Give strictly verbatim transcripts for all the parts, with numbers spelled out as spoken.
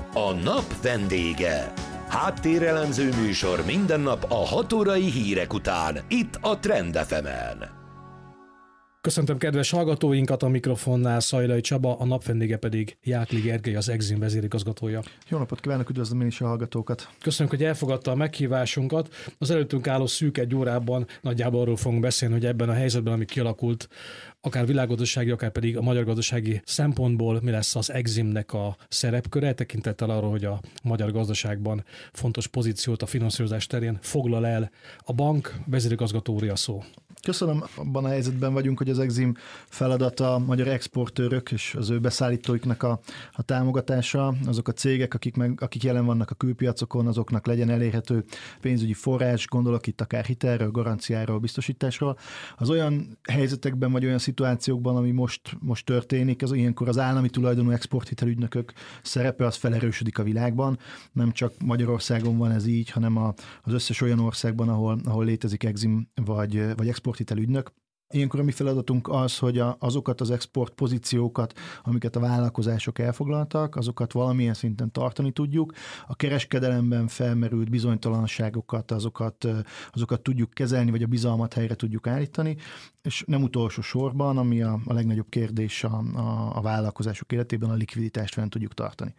A nap vendége. Háttérelemző műsor minden nap a hat órai hírek után, itt a Trend ef emen. Köszöntöm kedves hallgatóinkat, a mikrofonnál Szajlai Csaba, a nap vendége pedig Jákli Gergely, az Exim vezérigazgatója. Jó napot kívánok, üdvözlöm én is a hallgatókat. Köszönjük, hogy elfogadta a meghívásunkat. Az előttünk álló szűk egy órában nagyjából arról fogunk beszélni, hogy ebben a helyzetben, ami kialakult, akár világgazdasági, akár pedig a magyar gazdasági szempontból mi lesz az Eximnek a szerepköre, tekintettel arra, hogy a magyar gazdaságban fontos pozíciót a finanszírozás terén foglal el a bank. Vezérigazgatója szó. Köszönöm, abban a helyzetben vagyunk, hogy az Exim feladata a magyar exportőrök és az ő beszállítóiknak a, a támogatása, azok a cégek, akik, meg, akik jelen vannak a külpiacokon, azoknak legyen elérhető pénzügyi forrás, gondolok itt akár hitelről, garanciáról, biztosításról. Az olyan helyzetekben vagy olyan szituációkban, ami most, most történik, az ilyenkor az állami tulajdonú exporthitelügynökök szerepe az felerősödik a világban. Nem csak Magyarországon van ez így, hanem a, az összes olyan országban, ahol, ahol létezik Exim vagy, vagy exporthitelügynök. Ilyenkor a mi feladatunk az, hogy a, azokat az export pozíciókat, amiket a vállalkozások elfoglaltak, azokat valamilyen szinten tartani tudjuk. A kereskedelemben felmerült bizonytalanságokat, azokat, azokat tudjuk kezelni, vagy a bizalmat helyre tudjuk állítani, és nem utolsó sorban, ami a, a legnagyobb kérdés a, a, a vállalkozások életében, a likviditást fenn tudjuk tartani.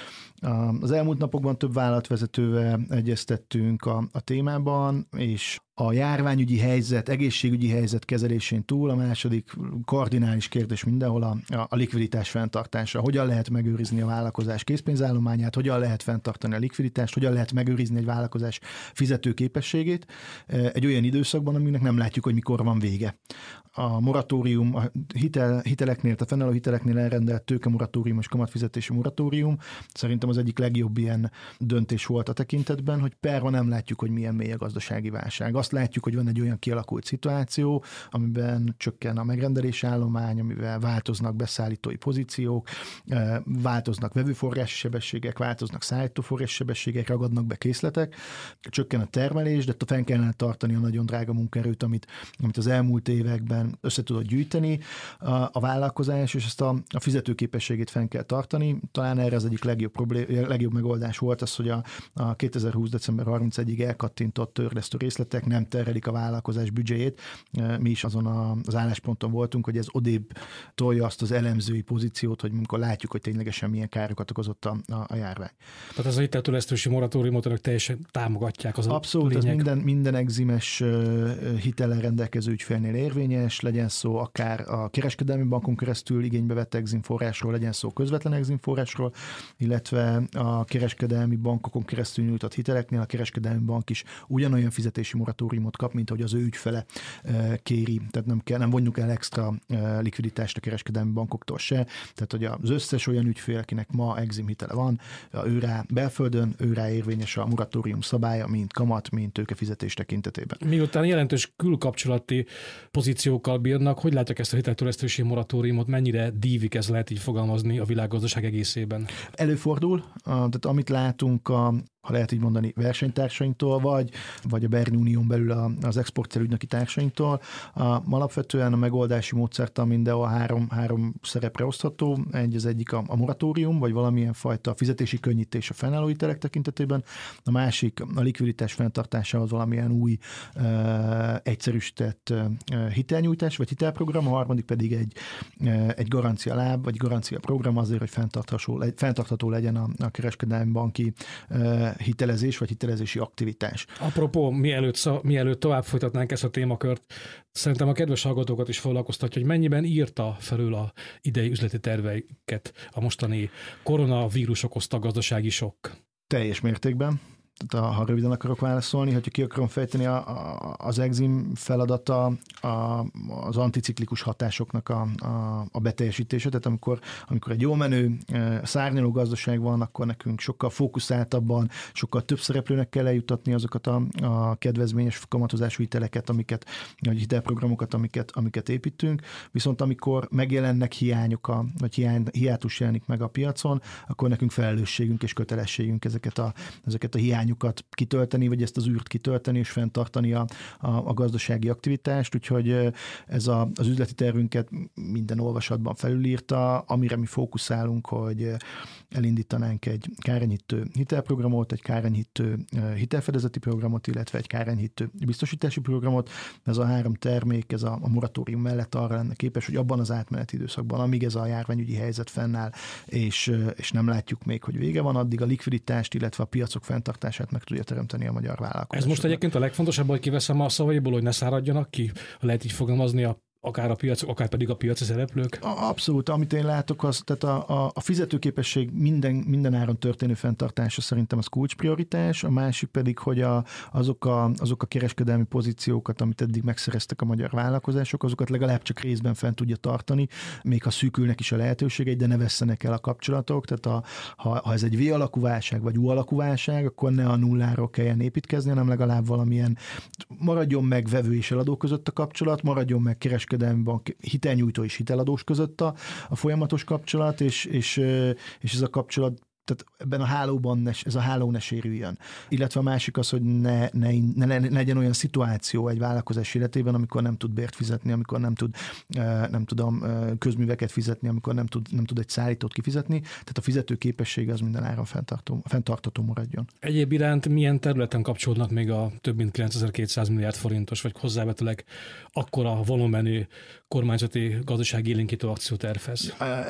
Az elmúlt napokban több vállalatvezetővel egyeztettünk a, a témában, és a járványügyi helyzet, egészségügyi helyzet kezelésén túl a második kardinális kérdés mindenhol a, a likviditás fenntartása. Hogyan lehet megőrizni a vállalkozás készpénzállományát, hogyan lehet fenntartani a likviditást, hogyan lehet megőrizni egy vállalkozás fizetőképességét egy olyan időszakban, aminek nem látjuk, hogy mikor van vége. A moratórium, a hitel, hiteleknél, a fennálló hiteleknél elrendelt tőkemoratórium és kamatfizetési moratórium szerintem az egyik legjobb ilyen döntés volt a tekintetben, hogy perva nem látjuk, hogy milyen mély a gazdasági válság. Azt látjuk, hogy van egy olyan kialakult szituáció, amiben csökken a megrendelési állomány, amivel változnak beszállítói pozíciók, változnak vevőforrási sebességek, változnak szállítóforrási sebességek, ragadnak be készletek, csökken a termelés, de fenn kellene tartani a nagyon drága munkaerőt, amit, amit az elmúlt években össze tudott gyűjteni a, a vállalkozás, és ezt a, a fizetőképességét fenn kell tartani. Talán erre az egyik legjobb, problém, legjobb megoldás volt az, hogy a, a kétezer-húsz. december harmincegyedikéig elkattintott törlesztő részletek nem terhelik a vállalkozás büdzséjét. Mi is azon a, az állásponton voltunk, hogy ez odébb tolja azt az elemzői pozíciót, hogy amikor látjuk, hogy ténylegesen milyen károkat okozott a, a, a járvány. Tehát ez a hiteltörlesztési moratóriumot önök teljesen támogatják, az abszolút, a lényeg. Ez minden, minden eximes hitellel rendelkező ügyfélnél érvényes, legyen szó akár a kereskedelmi bankon keresztül igénybe vett Exim forrásról, legyen szó közvetlen Exim forrásról, illetve a kereskedelmi bankokon keresztül nyújtott hiteleknél a kereskedelmi bank is ugyanolyan fizetési moratóriumot kap, mint ahogy az ő ügyfele kéri. Tehát nem kell, nem vonjuk el extra likviditást a kereskedelmi bankoktól se. Tehát, hogy az összes olyan ügyfél, akinek ma Exim hitele van, őrá belföldön, őrá érvényes a moratórium szabálya, mint kamat, mint tőkefizetés tekintetében. Miután jelentős külkapcsolati pozíciókkal bírnak, hogy látják ezt a hiteltörlesztési moratóriumot, mennyire dívik, ez lehet így fogalmazni a világgazdaság egészében? Előfordul, tehát amit látunk a ha lehet így mondani, versenytársainktól, vagy, vagy a Berni Unión belül az exportcélügynöki társainktól. A, alapvetően a megoldási módszertan mindenhol három, három szerepre osztható. Egy az egyik a, a moratórium, vagy valamilyen fajta fizetési könnyítés a fennálló hitelek tekintetében. A másik a likviditás fenntartásához valamilyen új e, egyszerűsített e, hitelnyújtás, vagy hitelprogram, a harmadik pedig egy, e, egy garancia láb, vagy garancia program azért, hogy fenntartható, fenntartható legyen a, a kereskedelmi banki e, hitelezés vagy hitelezési aktivitás. Apropó, mielőtt, mielőtt tovább folytatnánk ezt a témakört, szerintem a kedves hallgatókat is foglalkoztatja, hogy mennyiben írta felül a idei üzleti terveiket a mostani koronavírus okozta gazdasági sokk. Teljes mértékben. Tehát, ha röviden akarok válaszolni, hogyha ki akarom fejteni, a, a, az Exim feladata a, az anticiklikus hatásoknak a, a, a beteljesítése. Tehát amikor, amikor egy jó menő, szárnyaló gazdaság van, akkor nekünk sokkal fókuszáltabban, sokkal több szereplőnek kell eljutatni azokat a, a kedvezményes kamatozású hiteleket, amiket, vagy hitelprogramokat, amiket, amiket építünk. Viszont amikor megjelennek hiányok, a, vagy hiány, hiátus jelenik meg a piacon, akkor nekünk felelősségünk és kötelességünk ezeket a, ezeket a hiányokat hiányukat kitölteni, vagy ezt az űrt kitölteni, és fenntartani a, a, a gazdasági aktivitást, úgyhogy ez a, az üzleti tervünket minden olvasatban felülírta, amire mi fókuszálunk, hogy elindítanánk egy kárenyhítő hitelprogramot, egy kárenyhítő hitelfedezeti programot, illetve egy kárenyhítő biztosítási programot. Ez a három termék, ez a, a moratórium mellett arra lenne képes, hogy abban az átmeneti időszakban, amíg ez a járványügyi helyzet fennáll, és, és nem látjuk még, hogy vége van, addig a likviditást, illetve a piacok fenntartását meg tudja teremteni a magyar vállalkozás. Ez most egyébként a legfontosabb, hogy kiveszem a szavaiból, hogy ne száradjanak ki, ha lehet így fogalmazni a akár a piacok, akár pedig a piaci szereplők? Abszolút, amit én látok, az, tehát a, a, a fizetőképesség minden, minden áron történő fenntartása szerintem az kulcsprioritás, a másik pedig, hogy a, azok, a, azok a kereskedelmi pozíciókat, amit eddig megszereztek a magyar vállalkozások, azokat legalább csak részben fent tudja tartani, még ha szűkülnek is a lehetőségei, de ne vesszenek el a kapcsolatok, tehát a, ha, ha ez egy V-alakú válság, vagy U-alakú válság, akkor ne a nulláról kelljen építkezni, hanem legalább valamilyen maradjon meg vevő és eladó között a kapcsolat, maradjon meg kereskedelmi bank, hitelnyújtó és hiteladós között a, a folyamatos kapcsolat, és, és, és ez a kapcsolat, tehát ebben a hálóban ne, ez a háló ne sérüljön. Illetve a másik az, hogy ne, ne, ne, ne legyen olyan szituáció egy vállalkozás életében, amikor nem tud bért fizetni, amikor nem tud, nem tudom, közműveket fizetni, amikor nem tud, nem tud egy szállítót kifizetni. Tehát a fizetőképessége az minden áron fenntartó, fenntartató maradjon. Egyéb iránt milyen területen kapcsolódnak még a több mint kilencezer-kétszáz milliárd forintos, vagy hozzávetőleg akkora volumenű kormányzati gazdasági élénkítő akciótervhez?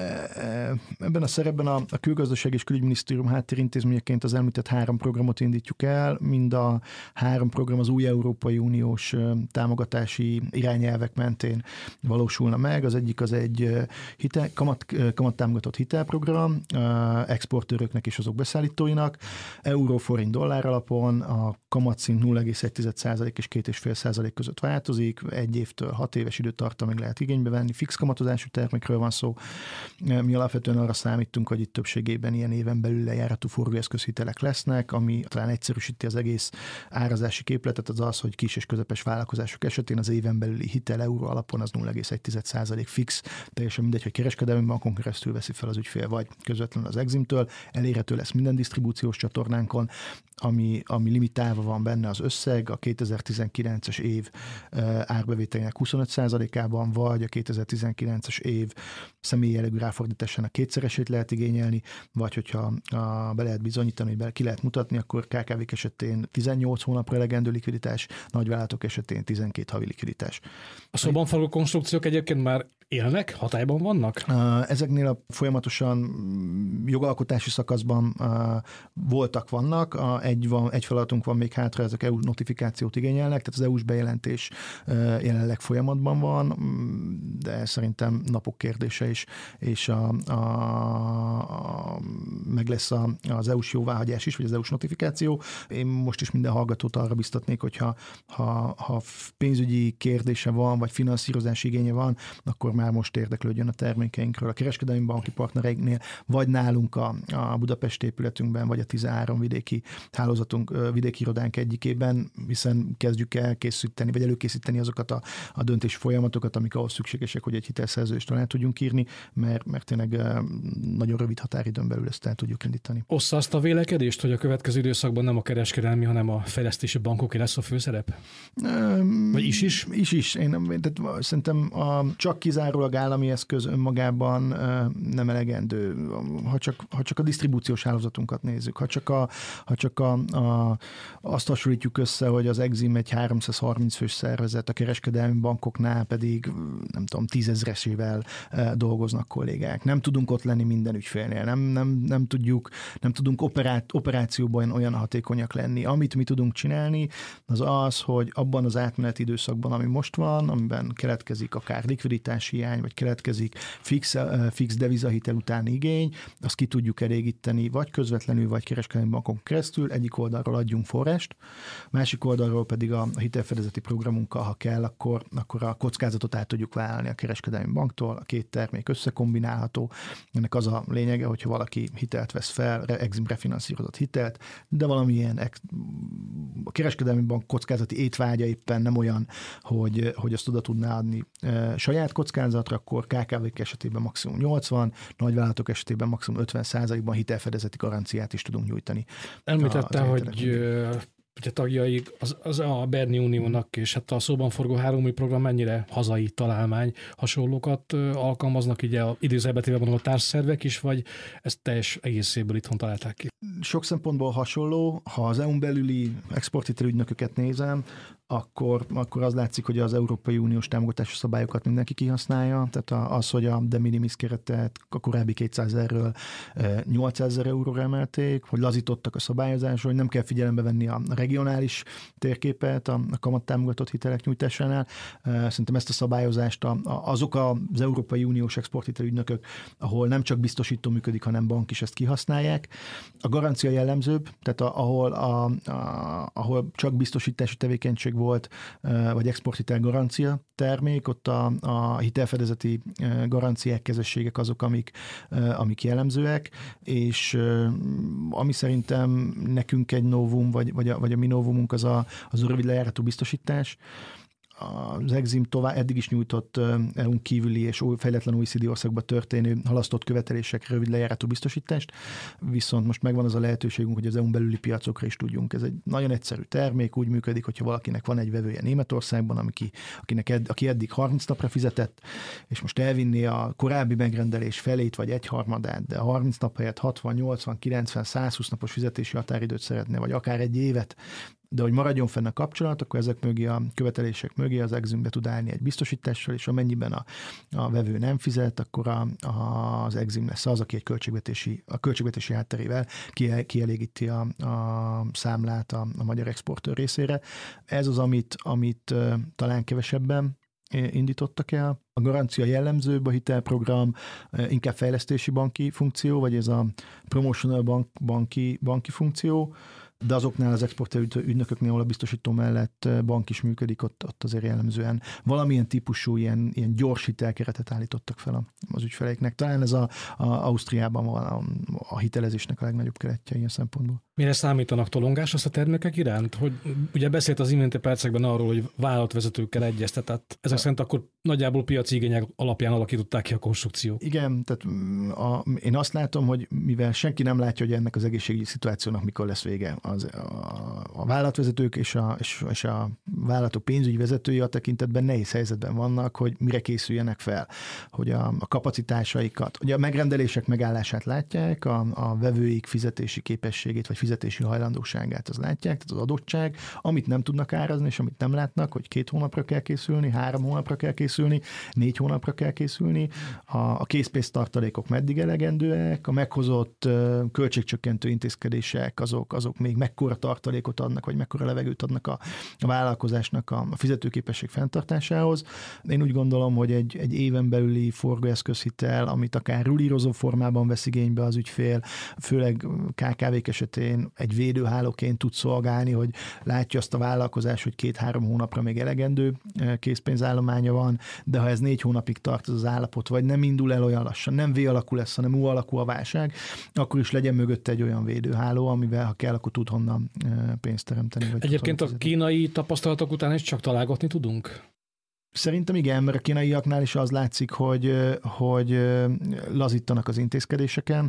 Ebben a szerepben a, a külgazdaság és külügyminisztérium háttérintézményeként az említett három programot indítjuk el. Mind a három program az új Európai Uniós támogatási irányelvek mentén valósulna meg. Az egyik az egy hitel, kamat, kamattámogatott hitelprogram exportőröknek és azok beszállítóinak. Euró-forint dollár alapon a kamatszint nulla egész egy százalék és két egész öt százalék között változik. Egy évtől hat éves időtartamig lehet igénybe venni. Fix kamatozású termékről van szó. Mi alapvetően arra számítunk, hogy itt többségében ilyen éven belül lejáratú forgóeszközhitelek lesznek, ami talán egyszerűsíti az egész árazási képletet, az az, hogy kis és közepes vállalkozások esetén az éven belüli hitel euró alapon az nulla egész egy százalék fix, teljesen mindegy, hogy kereskedelmi bankon keresztül veszi fel az ügyfél, vagy közvetlenül az Eximtől, elérhető lesz minden disztribúciós csatornánkon, ami, ami limitálva van benne az összeg, a kétezer-tizenkilences év árbevételének huszonöt százalékában, vagy a kétezer-tizenkilences év személyi jellegű ráfordításának kétszeresét lehet igényelni, vagy hogyha a, be lehet bizonyítani, hogy be, ki lehet mutatni, akkor ká ká vék esetén tizennyolc hónapra elegendő likviditás, nagyvállalatok esetén tizenkét havi likviditás. A szóban forgó konstrukciók egyébként már élnek, hatályban vannak? Ezeknél a folyamatosan jogalkotási szakaszban voltak, vannak. Egy, van, egy feladatunk van még hátra, ezek é u notifikációt igényelnek, tehát az é u-s bejelentés jelenleg folyamatban van, de szerintem napok kérdése is, és a, a, a, meg lesz a, az é u-s jóváhagyás is, vagy az é u-s notifikáció. Én most is minden hallgatót arra biztatnék, hogyha ha, ha pénzügyi kérdése van, vagy finanszírozási igénye van, akkor már most érdeklődjön a termékeinkről a kereskedelmi banki partnereinknél, vagy nálunk a, a Budapest épületünkben, vagy a tizenhárom vidéki hálózatunk, vidéki irodánk egyikében, hiszen kezdjük el készíteni, vagy előkészíteni azokat a, a döntési folyamatokat, amik ahhoz szükségesek, hogy egy hitelszerződést alá tudjunk írni, mert, mert tényleg nagyon rövid határidőn belül ezt el tudjuk indítani. Ossza azt a vélekedést, hogy a következő időszakban nem a kereskedelmi, hanem a fejlesztési bankoké lesz a főszerep? Vagy is is? Is is. Én nem, tehát szerintem a, csak kizárólag állami eszköz önmagában nem elegendő. Ha csak, ha csak a disztribúciós hálózatunkat nézzük, ha csak, a, ha csak a, a, azt hasonlítjuk össze, hogy az Exim egy háromszázharminc fős szervezet, a kereskedelmi bankoknál pedig nem tudom, tízezresével dolgoznak kollégák. Nem tudunk ott lenni minden ügyfélnél, nem, nem, nem tudjuk, nem tudunk operát, operációban olyan hatékonyak lenni. Amit mi tudunk csinálni, az az, hogy abban az átmeneti időszakban, ami most van, amiben keletkezik akár likviditási hiány, vagy keletkezik fix, fix devizahitel utáni igény, azt ki tudjuk elégíteni, vagy közvetlenül, vagy kereskedelmi bankon keresztül, egyik oldalról adjunk forrást, másik oldalról pedig a hitelfedezeti programunkkal, ha kell, akkor, akkor a kockázatot át tudjuk vállalni a kereskedelmi banktól, a két termék összekombinálható. Ennek az a lényege, hogyha valaki hitelt vesz fel, Exim refinanszírozott hitelt, de valamilyen ex- a kereskedelmi bank kockázati étvágya éppen nem olyan, hogy, hogy azt oda tudná adni e, saját kockázat, kockázatra, akkor ká ká vék esetében maximum nyolcvan, nagyvállalatok esetében maximum ötven százalékban hitelfedezeti garanciát is tudunk nyújtani. Említette, hogy ugye tagjai az, az a Berni Uniónak és hát a szóban forgó három program mennyire hazai találmány, hasonlókat alkalmaznak, ugye a időzőben mondom a társszervek is, vagy ezt teljes egészéből itthon találták ki? Sok szempontból hasonló. Ha az é u-n belüli exporthitelügynököket nézem, akkor, akkor az látszik, hogy az Európai Uniós támogatási szabályokat mindenki kihasználja, tehát az, hogy a de minimis keretet a korábbi kétszázezerről nyolcszázezer euróra emelték, hogy lazítottak a szabályozáson, hogy nem kell figyelembe venni a regionális térképet a, a kamattámogatott hitelek nyújtásánál. Szerintem ezt a szabályozást a, a, azok az Európai Uniós exporthitelügynökök, ahol nem csak biztosító működik, hanem bank is, ezt kihasználják. A garancia jellemzőbb, tehát a, ahol, a, a, ahol csak biztosítási tevékenység volt, vagy exporthitel garancia termék, ott a, a hitelfedezeti garanciák, kezességek azok, amik, amik jellemzőek, és ami szerintem nekünk egy novum, vagy, vagy, a, vagy a mi novumunk az a, az a rövid lejáratú biztosítás. Az Exim tovább eddig is nyújtott é u-n kívüli és fejletlen o e cé dé országban történő halasztott követelések rövid lejáratú biztosítást, viszont most megvan az a lehetőségünk, hogy az é u-n belüli piacokra is tudjunk. Ez egy nagyon egyszerű termék, úgy működik, hogyha valakinek van egy vevője Németországban, aki, akinek edd, aki eddig harminc napra fizetett, és most elvinni a korábbi megrendelés felét vagy egyharmadát, de a harminc nap helyett hatvan, nyolcvan, kilencven, százhúsz napos fizetési határidőt szeretne, vagy akár egy évet, de hogy maradjon fenn a kapcsolat, akkor ezek mögé, a követelések mögé az Exim be tud állni egy biztosítással, és amennyiben a, a vevő nem fizet, akkor a, a, az Exim lesz az, aki egy költségvetési, a költségvetési hátterével kielégíti a, a számlát a, a magyar exportőr részére. Ez az, amit, amit uh, talán kevesebben indítottak el. A garancia jellemzőbb, a hitelprogram uh, inkább fejlesztési banki funkció, vagy ez a promotional bank, banki, banki funkció, de azoknál az exportőr ügynököknél, ahol a biztosító mellett bank is működik, ott, ott azért jellemzően valamilyen típusú ilyen, ilyen gyors hitelkeretet állítottak fel az ügyfeleiknek. Talán ez a, a Ausztriában van a, a hitelezésnek a legnagyobb keretje ilyen szempontból. Mire számítanak tolongásra a termékek iránt? Hogy ugye beszélt az iménti percekben arról, hogy vállalatvezetőkkel egyeztetett. Ezek szerint akkor nagyjából piaci igények alapján alakították ki a konstrukciót. Igen, tehát a, én azt látom, hogy mivel senki nem látja, hogy ennek az egészségügyi szituációnak mikor lesz vége, az, a, a vállalatvezetők és a, és, és a vállalatok pénzügyi vezetői a tekintetben nehéz helyzetben vannak, hogy mire készüljenek fel, hogy a, a kapacitásaikat, ugye a megrendelések megállását látják, a, a vevőik fizetési képességét, vagy fizetési hajlandóságát az látják, tehát az adottság, amit nem tudnak árazni, és amit nem látnak, hogy két hónapra kell készülni, három hónapra kell készülni, négy hónapra kell készülni, a, a készpénztartalékok meddig elegendőek, a meghozott uh, költségcsökkentő intézkedések, azok, azok még mekkora tartalékot adnak, vagy mekkora levegőt adnak a, a vállalkozásnak a, a fizetőképesség fenntartásához. Én úgy gondolom, hogy egy, egy éven belüli forgóeszközhitel, amit akár rulírozó formában vesz igénybe az ügyfél, főleg ká ká vék esetén egy védőhálóként tud szolgálni, hogy látja azt a vállalkozás, hogy két-három hónapra még elegendő készpénzállománya van, de ha ez négy hónapig tart az, az állapot, vagy nem indul el olyan lassan, nem V alakú lesz, hanem U alakú a válság, akkor is legyen mögötte egy olyan védőháló, amivel ha kell, akkor tud honnan pénzt teremteni. Vagy Egyébként a kínai tapasztalatok után is csak találgatni tudunk? Szerintem igen, mert a kínaiaknál is az látszik, hogy, hogy lazítanak az intézkedéseken,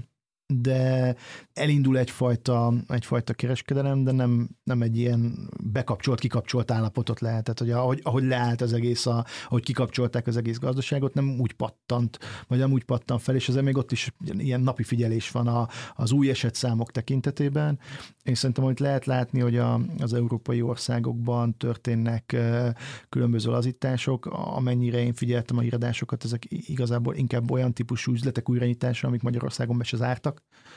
de elindul egyfajta, egyfajta kereskedelem, de nem, nem egy ilyen bekapcsolt, kikapcsolt állapotot lehet. Tehát, hogy ahogy, ahogy leállt az egész, a, ahogy kikapcsolták az egész gazdaságot, nem úgy pattant, vagy nem úgy pattant fel, és azért még ott is ilyen napi figyelés van a, az új esetszámok tekintetében. Én szerintem, hogy lehet látni, hogy a, az európai országokban történnek különböző lazítások, amennyire én figyeltem a híradásokat, ezek igazából inkább olyan típusú üzletek újranyitása, amik Magyarországon be se zártak.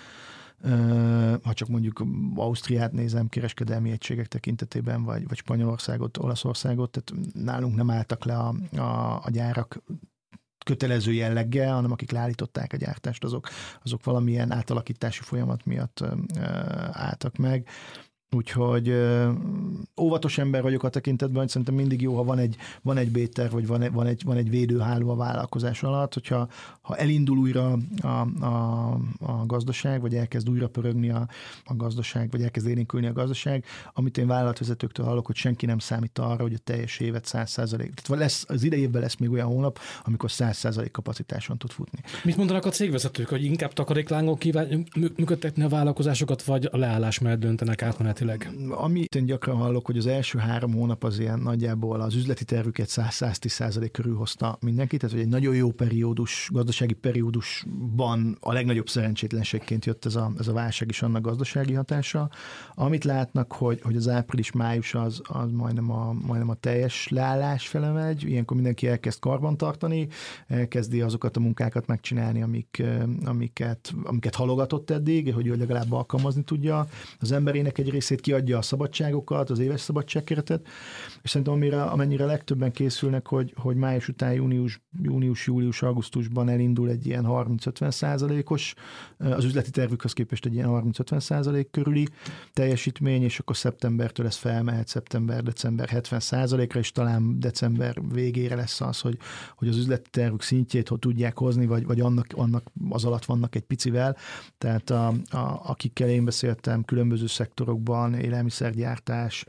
Ha csak mondjuk Ausztriát nézem kereskedelmi egységek tekintetében, vagy, vagy Spanyolországot, Olaszországot, tehát nálunk nem álltak le a, a, a gyárak kötelező jelleggel, hanem akik leállították a gyártást, azok, azok valamilyen átalakítási folyamat miatt álltak meg. Úgyhogy ö, óvatos ember vagyok a tekintetben, hogy szerintem mindig jó, ha van egy, van egy B-terv, vagy van egy, van, egy, van egy védőháló a vállalkozás alatt, hogyha ha elindul újra a, a, a gazdaság, vagy elkezd újra pörögni a, a gazdaság, vagy elkezd élénkülni a gazdaság, amit én vállalatvezetőktől hallok, hogy senki nem számít arra, hogy a teljes évet száz százalék. Tehát lesz, az idei évben lesz még olyan hónap, amikor száz százalék kapacitáson tud futni. Mit mondanak a cégvezetők, hogy inkább takaréklángon kíván működtetni a vállalkozásokat, vagy a leállás mellett döntenek átmenetileg? Amit én gyakran hallok, hogy az első három hónap az ilyen nagyjából az üzleti tervüket száz-száztíz százalék körül hozta mindenki, tehát hogy egy nagyon jó periódus, gazdasági periódusban a legnagyobb szerencsétlenségként jött ez a, ez a válság és annak gazdasági hatása. Amit látnak, hogy, hogy az április-május az, az majdnem, a, majdnem a teljes leállás fele megy, ilyenkor mindenki elkezd karbantartani, elkezdi azokat a munkákat megcsinálni, amik, amiket, amiket halogatott eddig, hogy ő legalább alkalmazni tudja. Az emberének egy részét kiadja a szabadságokat, az éves szabadságkeretet, és szerintem amire, amennyire legtöbben készülnek, hogy, hogy május után június, június, július, augusztusban elindul egy ilyen harminc-ötven százalékos, az üzleti tervükhöz képest egy ilyen harminc-ötven százalék körüli teljesítmény, és akkor szeptembertől ez felmehet, szeptember, december hetven százalékra, és talán december végére lesz az, hogy, hogy az üzleti tervük szintjét hogy tudják hozni, vagy, vagy annak, annak az alatt vannak egy picivel. Tehát a, a, akikkel én beszéltem különböző szektorokban, élelmiszergyártás,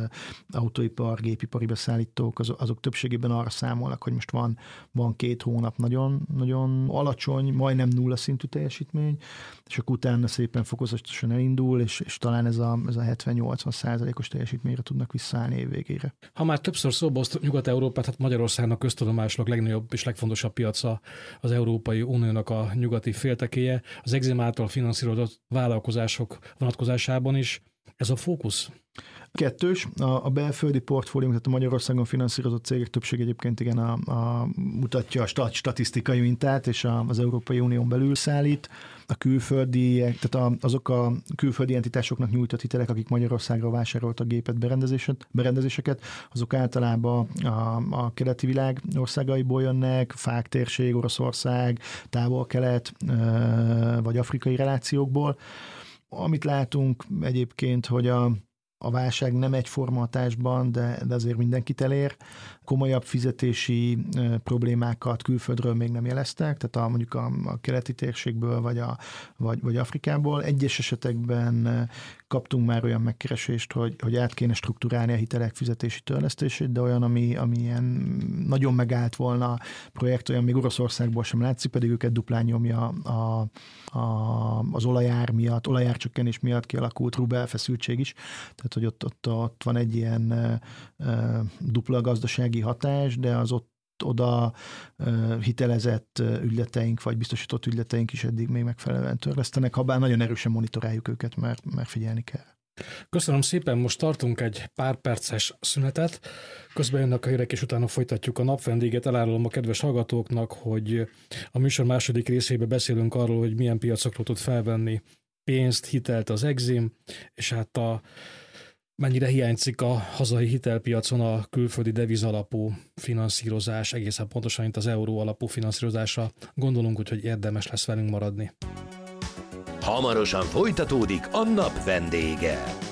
autóipar, gépipari beszállítók, azok, azok többségében arra számolnak, hogy most van, van két hónap nagyon, nagyon alacsony, majdnem nulla szintű teljesítmény, és akkor utána szépen fokozatosan elindul, és, és talán ez a, ez a hetven-nyolcvan százalékos teljesítményre tudnak visszaállni év végére. Ha már többször szóba hoztuk Nyugat-Európát, hát Magyarországnak köztudomásnak legnagyobb és legfontosabb piaca az Európai Uniónak a nyugati féltekéje, az Exim által finanszírozott vállalkozások vonatkozásában is. Ez a fókusz? Kettős. A, a belföldi portfóliónk, tehát a Magyarországon finanszírozott cégek többség egyébként igen a, a, mutatja a stat, statisztikai mintát, és a, az Európai Unión belül szállít. A külföldi, tehát a, azok a külföldi entitásoknak nyújtott hitelek, akik Magyarországra vásároltak gépet, berendezéseket, azok általában a, a keleti világ országaiból jönnek, fák térség, Oroszország, távol-kelet vagy afrikai relációkból. Amit látunk egyébként, hogy a A válság nem egyforma hatásban, de, de azért mindenkit elér. Komolyabb fizetési e, problémákat külföldről még nem jeleztek, tehát a, mondjuk a, a keleti térségből vagy, a, vagy, vagy Afrikából. Egyes esetekben e, kaptunk már olyan megkeresést, hogy, hogy át kéne struktúrálni a hitelek fizetési törlesztését, de olyan, ami, ami ilyen nagyon megállt volna a projekt, olyan még Oroszországból sem látszik, pedig őket duplán nyomja a, a, az olajár miatt, olajárcsökkenés miatt kialakult rubel feszültség is. Tehát, hogy ott, ott, ott van egy ilyen e, e, dupla gazdasági hatás, de az ott oda e, hitelezett ügyleteink, vagy biztosított ügyleteink is eddig még megfelelően törlesztenek, habár nagyon erősen monitoráljuk őket, mert, mert figyelni kell. Köszönöm szépen, most tartunk egy pár perces szünetet, közben jönnek a hírek, és utána folytatjuk a napvendéget. Elárulom a kedves hallgatóknak, hogy a műsor második részében beszélünk arról, hogy milyen piacokról tud felvenni pénzt, hitelt az Exim, és hát a mennyire hiányzik a hazai hitelpiacon a külföldi devizalapú finanszírozás, egészen pontosan, mint az euró alapú finanszírozásra. Gondolunk úgy, hogy érdemes lesz velünk maradni. Hamarosan folytatódik a nap vendége.